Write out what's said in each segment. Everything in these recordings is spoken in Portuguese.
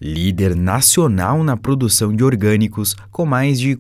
Líder nacional na produção de orgânicos, com mais de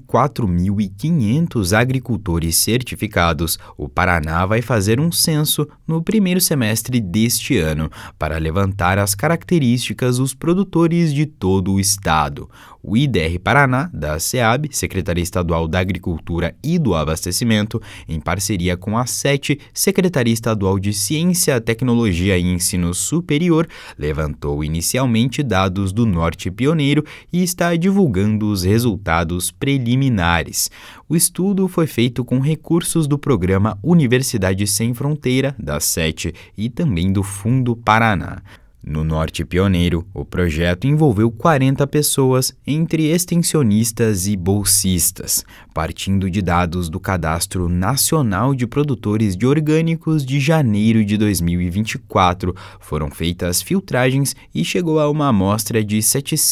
4.500 agricultores certificados, o Paraná vai fazer um censo no primeiro semestre deste ano para levantar as características dos produtores de todo o estado. O IDR Paraná, da SEAB, Secretaria Estadual da Agricultura e do Abastecimento, em parceria com a SET, Secretaria Estadual de Ciência, Tecnologia e Ensino Superior, levantou inicialmente dados do Norte Pioneiro e está divulgando os resultados preliminares. O estudo foi feito com recursos do programa Universidade Sem Fronteira, da SET, e também do Fundo Paraná. No Norte Pioneiro, o projeto envolveu 40 pessoas, entre extensionistas e bolsistas, partindo de dados do Cadastro Nacional de Produtores de Orgânicos de janeiro de 2024. Foram feitas filtragens e chegou a uma amostra de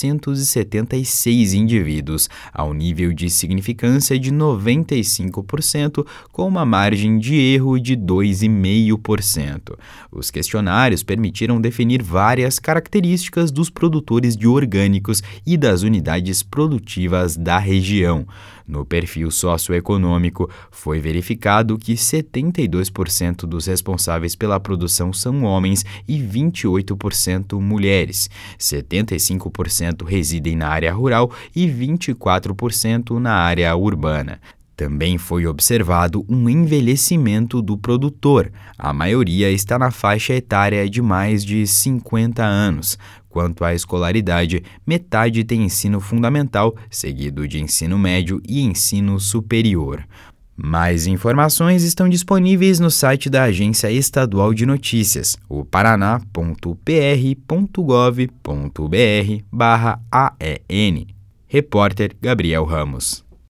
776 indivíduos, ao nível de significância de 95%, com uma margem de erro de 2,5%. Os questionários permitiram definir várias características dos produtores de orgânicos e das unidades produtivas da região. No perfil socioeconômico, foi verificado que 72% dos responsáveis pela produção são homens e 28% mulheres. 75% residem na área rural e 24% na área urbana. Também foi observado um envelhecimento do produtor. A maioria está na faixa etária de mais de 50 anos. Quanto à escolaridade, metade tem ensino fundamental, seguido de ensino médio e ensino superior. Mais informações estão disponíveis no site da Agência Estadual de Notícias, o paraná.pr.gov.br/AEN. Repórter Gabriel Ramos.